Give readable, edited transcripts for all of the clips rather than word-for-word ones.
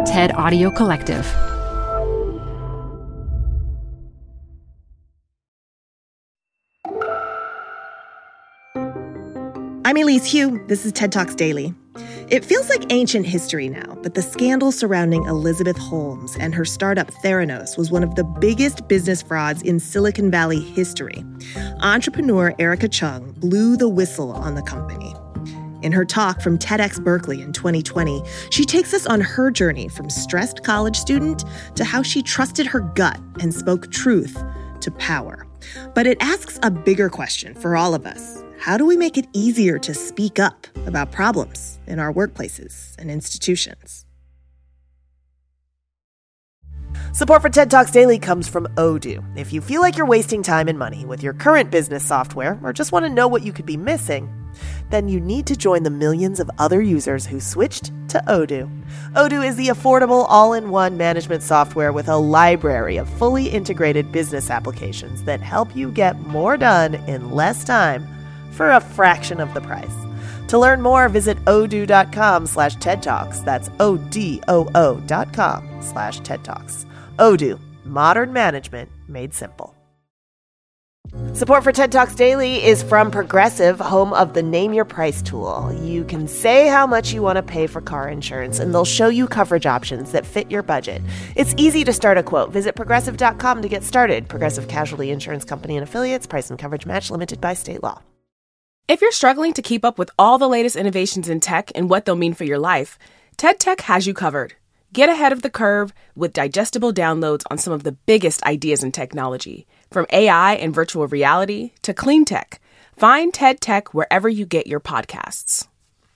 TED Audio Collective. I'm Elise Hu. This is TED Talks Daily. It feels like ancient history now, but the scandal surrounding Elizabeth Holmes and her startup Theranos was one of the biggest business frauds in Silicon Valley history. Entrepreneur Erica Chung blew the whistle on the company. In her talk from TEDx Berkeley in 2020, she takes us on her journey from stressed college student to how she trusted her gut and spoke truth to power. But it asks a bigger question for all of us. How do we make it easier to speak up about problems in our workplaces and institutions? Support for TED Talks Daily comes from Odoo. If you feel like you're wasting time and money with your current business software or just want to know what you could be missing, then you need to join the millions of other users who switched to Odoo. Odoo is the affordable all-in-one management software with a library of fully integrated business applications that help you get more done in less time for a fraction of the price. To learn more, visit odoo.com/TED Talks. That's ODOO.com/TED Talks. Odoo, modern management made simple. Support for TED Talks Daily is from Progressive, home of the Name Your Price tool. You can say how much you want to pay for car insurance, and they'll show you coverage options that fit your budget. It's easy to start a quote. Visit Progressive.com to get started. Progressive Casualty Insurance Company and Affiliates. Price and coverage match limited by state law. If you're struggling to keep up with all the latest innovations in tech and what they'll mean for your life, TED Tech has you covered. Get ahead of the curve with digestible downloads on some of the biggest ideas in technology, from AI and virtual reality to clean tech. Find TED Tech wherever you get your podcasts.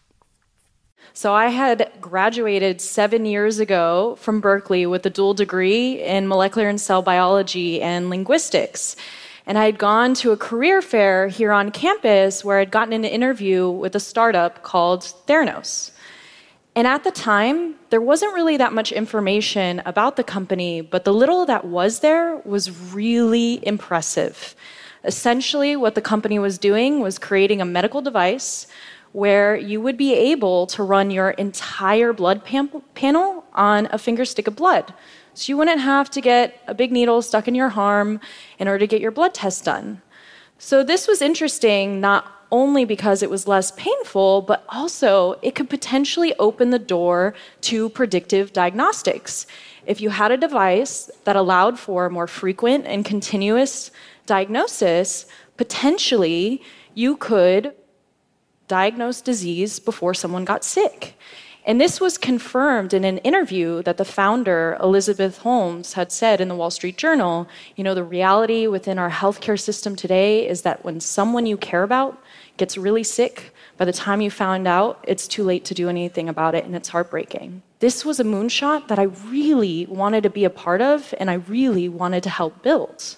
So I had graduated 7 years ago from Berkeley with a dual degree in molecular and cell biology and linguistics. And I had gone to a career fair here on campus where I'd gotten an interview with a startup called Theranos. And at the time, there wasn't really that much information about the company, but the little that was there was really impressive. Essentially, what the company was doing was creating a medical device where you would be able to run your entire blood panel on a finger stick of blood. So you wouldn't have to get a big needle stuck in your arm in order to get your blood test done. So this was interesting, not only because it was less painful, but also it could potentially open the door to predictive diagnostics. If you had a device that allowed for more frequent and continuous diagnosis, potentially you could diagnose disease before someone got sick. And this was confirmed in an interview that the founder, Elizabeth Holmes, had said in the Wall Street Journal. You know, the reality within our healthcare system today is that when someone you care about gets really sick, by the time you found out, it's too late to do anything about it, and it's heartbreaking. This was a moonshot that I really wanted to be a part of, and I really wanted to help build.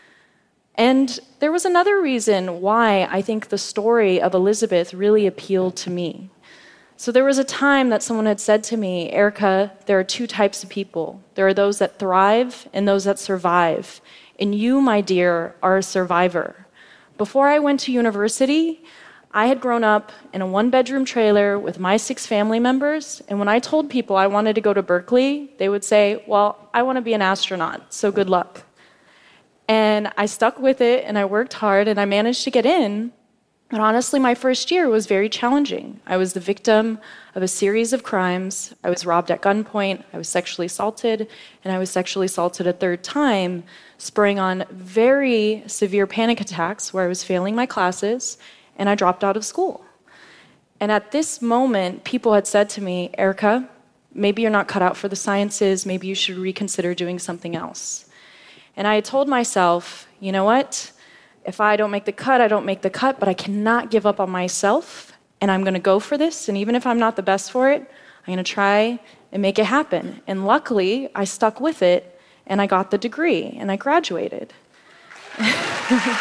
And there was another reason why I think the story of Elizabeth really appealed to me. So there was a time that someone had said to me, Erica, there are two types of people. There are those that thrive and those that survive. And you, my dear, are a survivor. Before I went to university, I had grown up in a one-bedroom trailer with my 6 family members. And when I told people I wanted to go to Berkeley, they would say, well, I want to be an astronaut, so good luck. And I stuck with it, and I worked hard, and I managed to get in. But honestly, my first year was very challenging. I was the victim of a series of crimes. I was robbed at gunpoint, I was sexually assaulted, and I was sexually assaulted a third time, spurring on very severe panic attacks where I was failing my classes, and I dropped out of school. And at this moment, people had said to me, Erica, maybe you're not cut out for the sciences, maybe you should reconsider doing something else. And I had told myself, you know what? If I don't make the cut, I don't make the cut, but I cannot give up on myself, and I'm going to go for this, and even if I'm not the best for it, I'm going to try and make it happen. And luckily, I stuck with it, and I got the degree, and I graduated. Thank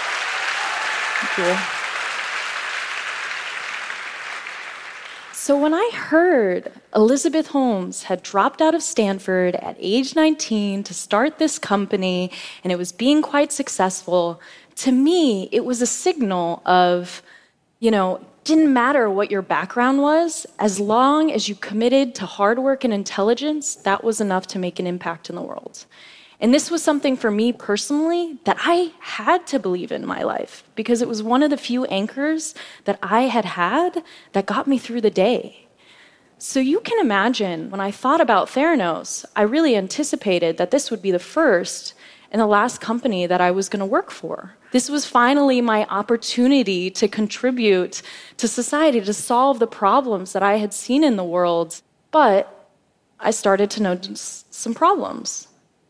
you. So when I heard Elizabeth Holmes had dropped out of Stanford at age 19 to start this company, and it was being quite successful, to me, it was a signal of, Didn't matter what your background was, as long as you committed to hard work and intelligence, that was enough to make an impact in the world. And this was something for me personally that I had to believe in my life because it was one of the few anchors that I had that got me through the day. So you can imagine when I thought about Theranos, I really anticipated that this would be the first and the last company that I was going to work for. This was finally my opportunity to contribute to society, to solve the problems that I had seen in the world. But I started to notice some problems.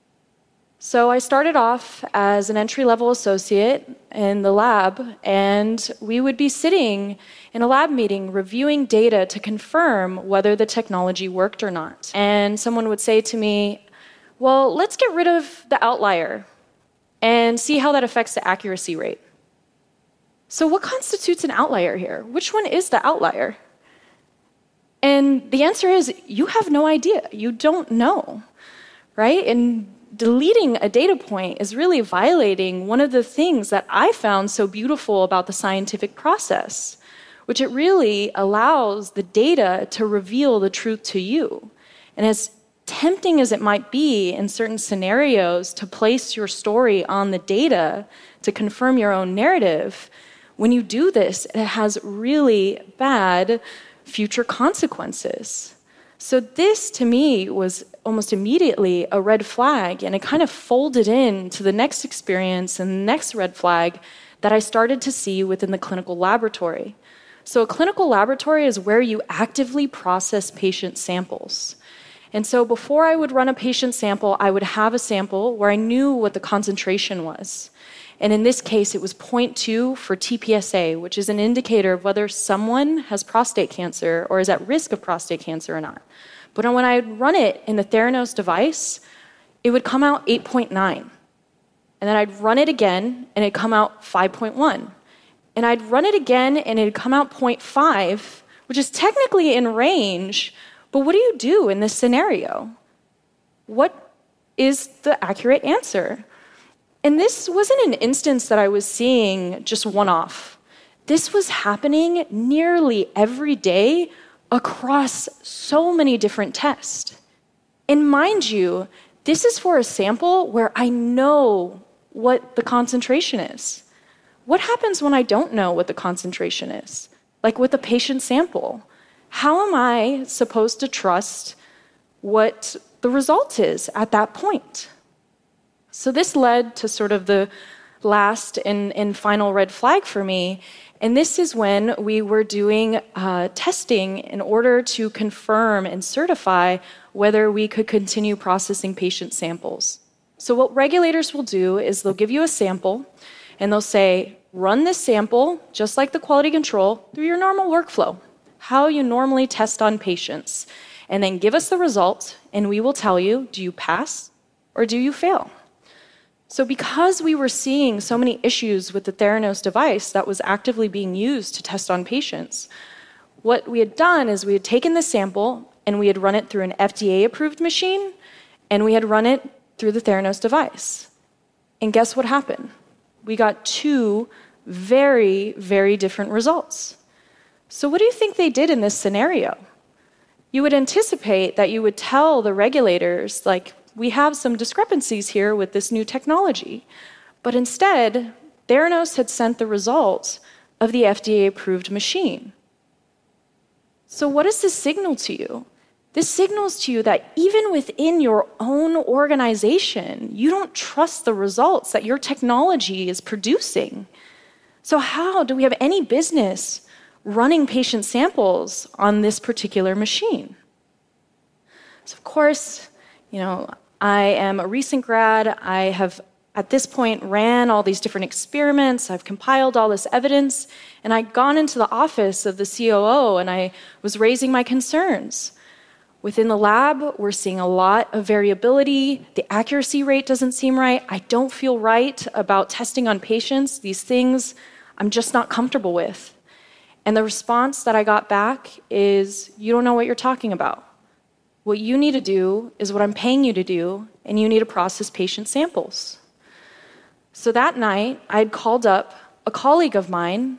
So I started off as an entry-level associate in the lab, and we would be sitting in a lab meeting reviewing data to confirm whether the technology worked or not. And someone would say to me, well, let's get rid of the outlier and see how that affects the accuracy rate. So what constitutes an outlier here? Which one is the outlier? And the answer is, you have no idea. You don't know, right? And deleting a data point is really violating one of the things that I found so beautiful about the scientific process, which it really allows the data to reveal the truth to you. And as tempting as it might be in certain scenarios to place your story on the data to confirm your own narrative, when you do this, it has really bad future consequences. So this, to me, was almost immediately a red flag, and it kind of folded into the next experience and the next red flag that I started to see within the clinical laboratory. So a clinical laboratory is where you actively process patient samples. And so before I would run a patient sample, I would have a sample where I knew what the concentration was. And in this case, it was 0.2 for TPSA, which is an indicator of whether someone has prostate cancer or is at risk of prostate cancer or not. But when I would run it in the Theranos device, it would come out 8.9. And then I'd run it again, and it'd come out 5.1. And I'd run it again, and it'd come out 0.5, which is technically in range. But what do you do in this scenario? What is the accurate answer? And this wasn't an instance that I was seeing just one-off. This was happening nearly every day across so many different tests. And mind you, this is for a sample where I know what the concentration is. What happens when I don't know what the concentration is? Like with a patient sample. How am I supposed to trust what the result is at that point? So this led to sort of the last and final red flag for me. And this is when we were doing testing in order to confirm and certify whether we could continue processing patient samples. So what regulators will do is they'll give you a sample, and they'll say, run this sample, just like the quality control, through your normal workflow, how you normally test on patients, and then give us the result, and we will tell you, do you pass or do you fail? So because we were seeing so many issues with the Theranos device that was actively being used to test on patients, what we had done is we had taken the sample and we had run it through an FDA-approved machine, and we had run it through the Theranos device. And guess what happened? We got two very, very different results. So what do you think they did in this scenario? You would anticipate that you would tell the regulators, like, we have some discrepancies here with this new technology. But instead, Theranos had sent the results of the FDA-approved machine. So what does this signal to you? This signals to you that even within your own organization, you don't trust the results that your technology is producing. So how do we have any business running patient samples on this particular machine? So of course, I am a recent grad. I have, at this point, ran all these different experiments. I've compiled all this evidence. And I'd gone into the office of the COO, and I was raising my concerns. Within the lab, we're seeing a lot of variability. The accuracy rate doesn't seem right. I don't feel right about testing on patients. These things I'm just not comfortable with. And the response that I got back is, you don't know what you're talking about. What you need to do is what I'm paying you to do, and you need to process patient samples. So that night, I'd called up a colleague of mine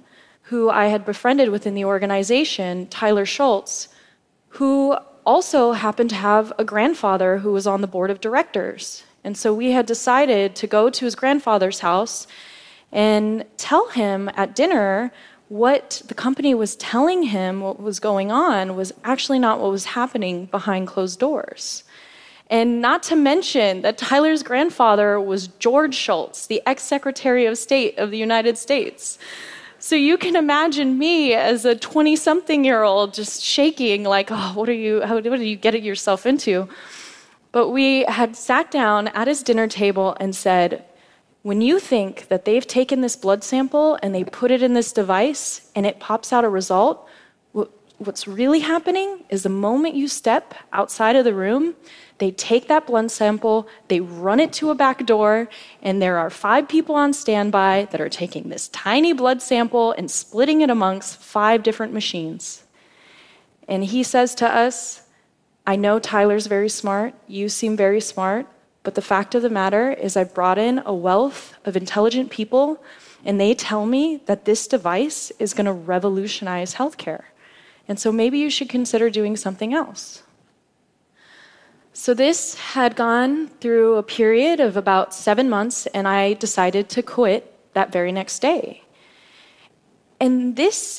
who I had befriended within the organization, Tyler Schultz, who also happened to have a grandfather who was on the board of directors. And so we had decided to go to his grandfather's house and tell him at dinner what the company was telling him, what was going on, was actually not what was happening behind closed doors. And not to mention that Tyler's grandfather was George Shultz, the ex-Secretary of State of the United States. So you can imagine me as a 20-something-year-old just shaking like, oh, what are you getting yourself into? But we had sat down at his dinner table and said, when you think that they've taken this blood sample and they put it in this device and it pops out a result, what's really happening is the moment you step outside of the room, they take that blood sample, they run it to a back door, and there are 5 people on standby that are taking this tiny blood sample and splitting it amongst 5 different machines. And he says to us, I know Tyler's very smart, you seem very smart, but the fact of the matter is I brought in a wealth of intelligent people, and they tell me that this device is going to revolutionize healthcare. And so maybe you should consider doing something else. So this had gone through a period of about 7 months, and I decided to quit that very next day. And this...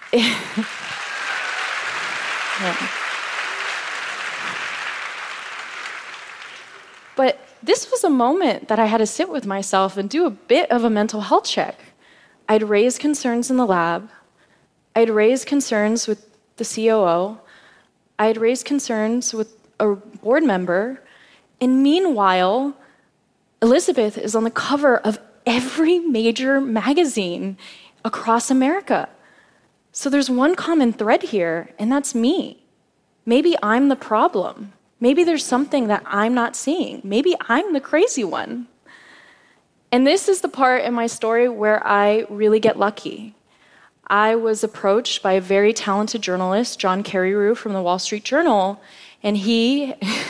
But this was a moment that I had to sit with myself and do a bit of a mental health check. I'd raised concerns in the lab. I'd raised concerns with the COO. I'd raised concerns with a board member. And meanwhile, Elizabeth is on the cover of every major magazine across America. So there's one common thread here, and that's me. Maybe I'm the problem. Maybe there's something that I'm not seeing. Maybe I'm the crazy one. And this is the part in my story where I really get lucky. I was approached by a very talented journalist, John Carreyrou from the Wall Street Journal, and he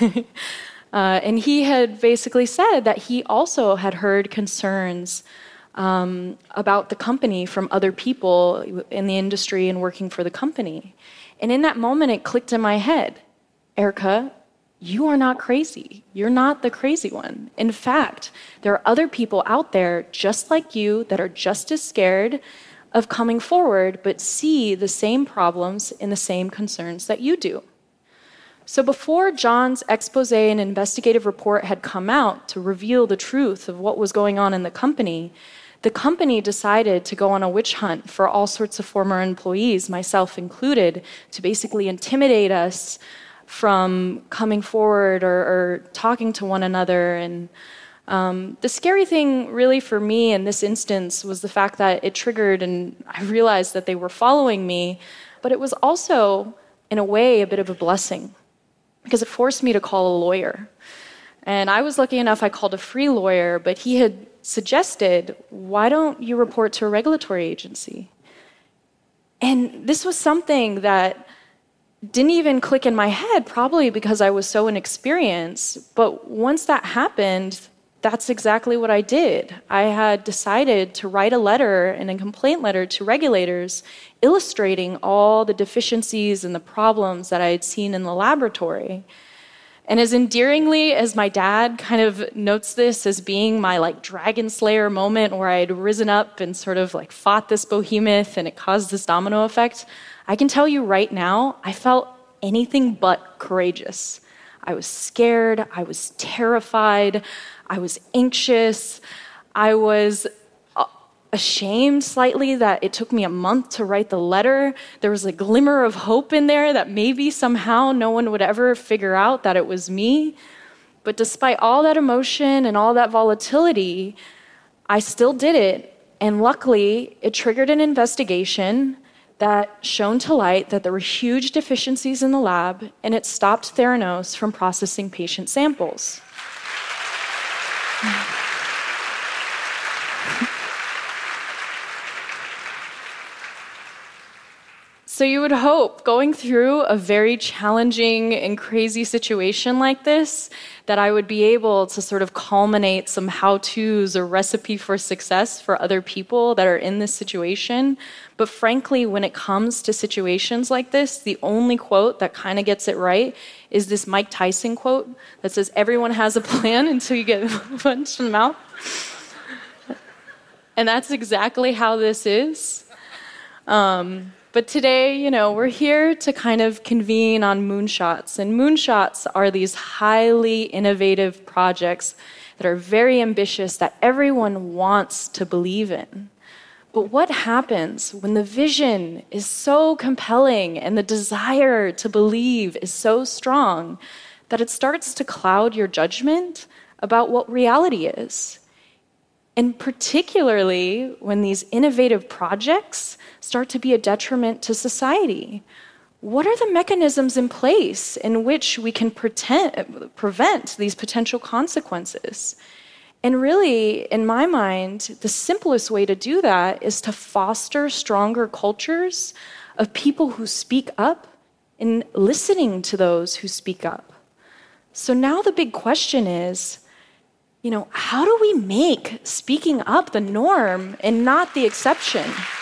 had basically said that he also had heard concerns about the company from other people in the industry and working for the company. And in that moment, it clicked in my head, Erica, you are not crazy. You're not the crazy one. In fact, there are other people out there just like you that are just as scared of coming forward, but see the same problems and the same concerns that you do. So before John's expose and investigative report had come out to reveal the truth of what was going on in the company decided to go on a witch hunt for all sorts of former employees, myself included, to basically intimidate us from coming forward or talking to one another. And the scary thing really for me in this instance was the fact that it triggered, and I realized that they were following me, but it was also, in a way, a bit of a blessing because it forced me to call a lawyer. And I was lucky enough, I called a free lawyer, but he had suggested, why don't you report to a regulatory agency? And this was something that didn't even click in my head, probably because I was so inexperienced. But once that happened, that's exactly what I did. I had decided to write a letter and a complaint letter to regulators illustrating all the deficiencies and the problems that I had seen in the laboratory. And as endearingly as my dad kind of notes this as being my dragon slayer moment where I had risen up and sort of fought this behemoth and it caused this domino effect, I can tell you right now, I felt anything but courageous. I was scared, I was terrified, I was anxious, I was ashamed slightly that it took me a month to write the letter. There was a glimmer of hope in there that maybe somehow no one would ever figure out that it was me. But despite all that emotion and all that volatility, I still did it. And luckily, it triggered an investigation that shone to light that there were huge deficiencies in the lab, and it stopped Theranos from processing patient samples. So you would hope, going through a very challenging and crazy situation like this, that I would be able to sort of culminate some how-tos or recipe for success for other people that are in this situation. But frankly, when it comes to situations like this, the only quote that kind of gets it right is this Mike Tyson quote that says, "Everyone has a plan until you get punched in the mouth." And that's exactly how this is. But today, we're here to kind of convene on moonshots. And moonshots are these highly innovative projects that are very ambitious that everyone wants to believe in. But what happens when the vision is so compelling and the desire to believe is so strong that it starts to cloud your judgment about what reality is? And particularly when these innovative projects start to be a detriment to society. What are the mechanisms in place in which we can prevent these potential consequences? And really, in my mind, the simplest way to do that is to foster stronger cultures of people who speak up and listening to those who speak up. So now the big question is, how do we make speaking up the norm and not the exception?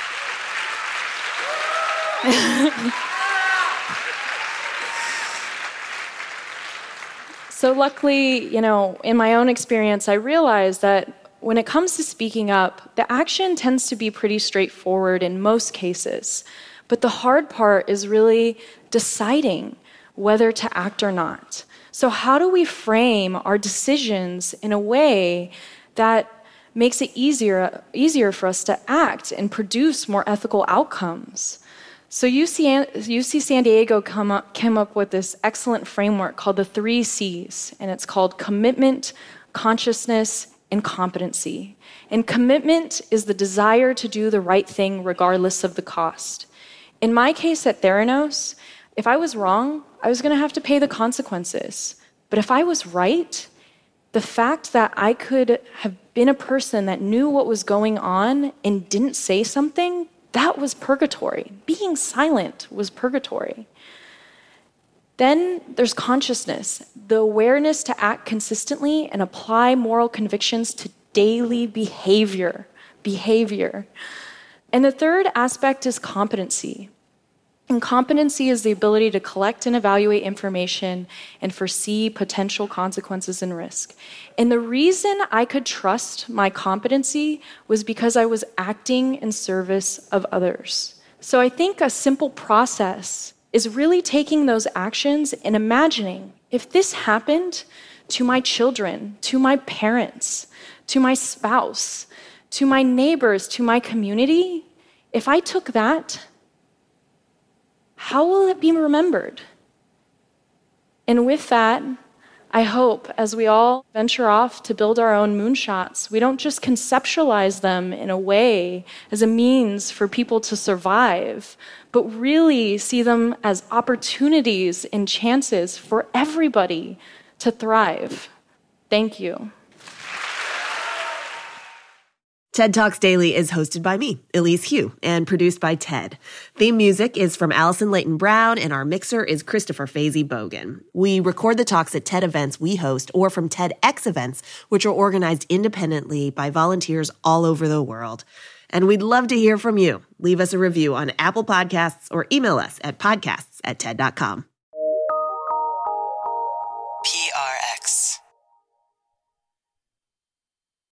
So luckily, in my own experience, I realized that when it comes to speaking up, the action tends to be pretty straightforward in most cases. But the hard part is really deciding whether to act or not. So how do we frame our decisions in a way that makes it easier for us to act and produce more ethical outcomes? So UC San Diego came up with this excellent framework called the 3 C's, and it's called commitment, consciousness, and competency. And commitment is the desire to do the right thing regardless of the cost. In my case at Theranos, if I was wrong, I was going to have to pay the consequences. But if I was right, the fact that I could have been a person that knew what was going on and didn't say something, that was purgatory. Being silent was purgatory. Then there's consciousness, the awareness to act consistently and apply moral convictions to daily behavior. And the third aspect is competency. And competency is the ability to collect and evaluate information and foresee potential consequences and risk. And the reason I could trust my competency was because I was acting in service of others. So I think a simple process is really taking those actions and imagining, if this happened to my children, to my parents, to my spouse, to my neighbors, to my community, if I took that, how will it be remembered? And with that, I hope as we all venture off to build our own moonshots, we don't just conceptualize them in a way as a means for people to survive, but really see them as opportunities and chances for everybody to thrive. Thank you. TED Talks Daily is hosted by me, Elise Hu, and produced by TED. Theme music is from Allison Leighton Brown, and our mixer is Christopher Fazy Bogan. We record the talks at TED events we host or from TEDx events, which are organized independently by volunteers all over the world. And we'd love to hear from you. Leave us a review on Apple Podcasts or email us at podcasts@ted.com.